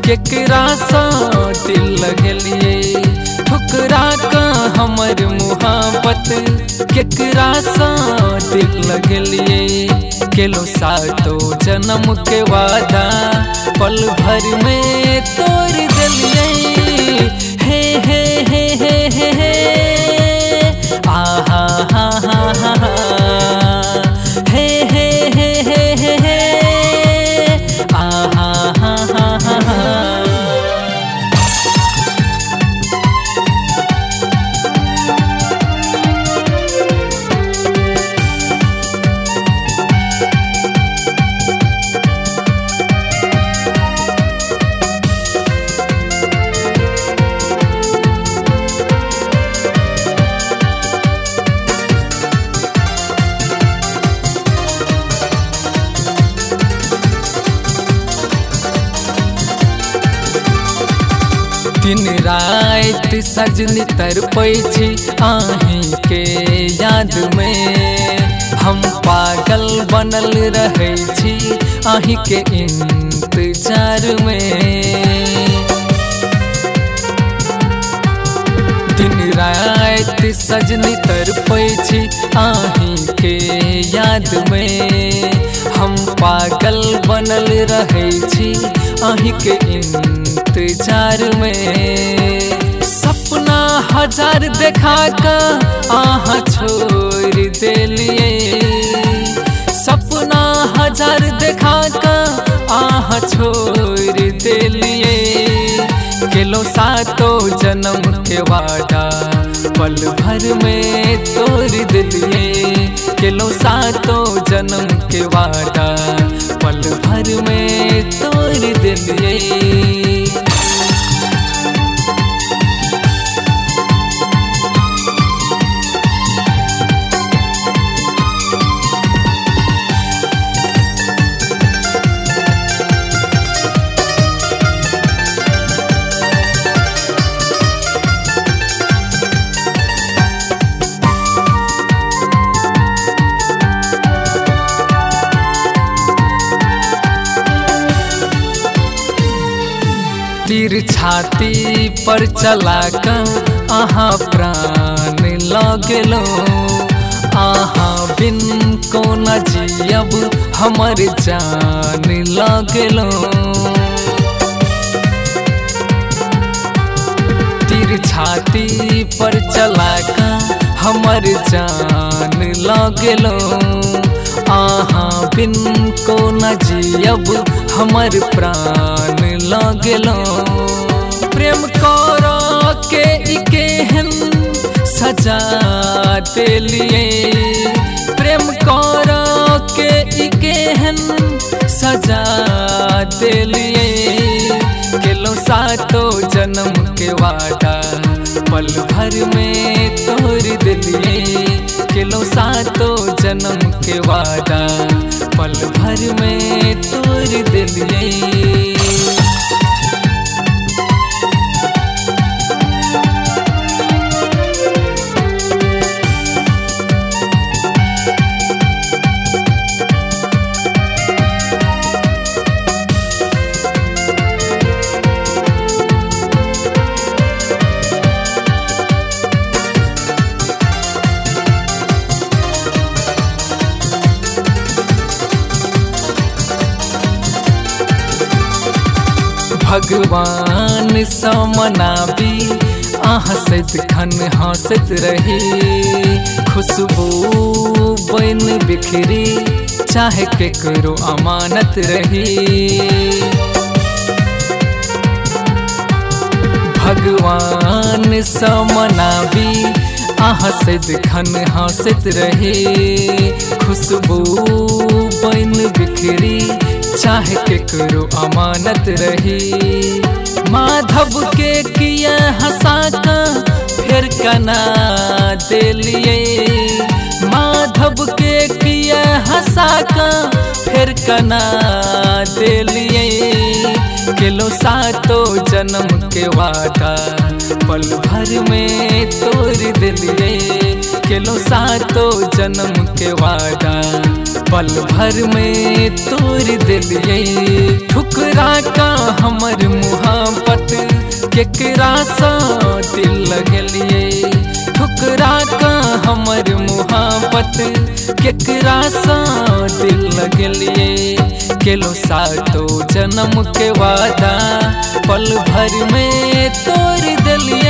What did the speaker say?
केकरा सा दिल लगलिए ठुकरा का हमर मुहाबत केकरा सा दिल लगलिए केलो सातो जन्म के वादा पल भर में तोड़ दिलिए हे हे हे हे हे हे आहा हा हा हा हा हे हे हे हे हे हे आहा हा हा हा हा। दिन रात सजनी तरपै छी आही के याद में हम पागल बनल रहै छी आही के इंतजार में दिन रात सजनी तरपै छी आही के याद में हम पागल बनल रहै छी आही के इंतजार में सपना हजार देखा कर आहा छोड़ दिलिए सपना हजार देखा कर आहा छोड़ दिलिए केलो सातो जन्म के वादा पल भर में तोड़ दिलिए केलो सातो जन्म के वादा पल भर में तोड़ दिलिए। तीर छाती पर चला कर आहा प्राण लगलो आहा बिन को न जियब हमर जान लगलो तीर छाती पर चला कर हमर जान लगलो आहा बिन को न जियब हमर प्राण लगलो प्रेम करो के केहन सजा दिलिए प्रेम करो के केहन सजा दिलिए केलो सातो जन्म के वादा पल भर में तोड़ दिलिए केलो सातो जन्म के वादा पल भर में तोड़ दिलिए। भगवान समनाबी हंसत खन हंसत रही खुशबू बन बिखरी चाहे केकरो अमानत रही भगवान समनाबी हंसत खन हंसत रही खुशबू बन बिखरी चाहे केकरो अमानत रही माधव के किया हंसा का फिर कना दिलिए माधव के किया हंसा का फिर कना दिलिए केलो सातो जन्म के वादा पल भर में तोड़ दिलिए केलो सातो जन्म के वादा पल भर में तोड़ दिलिए ठुकरा का हमर मुहा केकरा सा दिल लगलिए ठुकरा का हमर मुहाबत केकरा सा दिल लगलिए केलो सातो जन्म के वादा पल भर में तोड़ दिलिए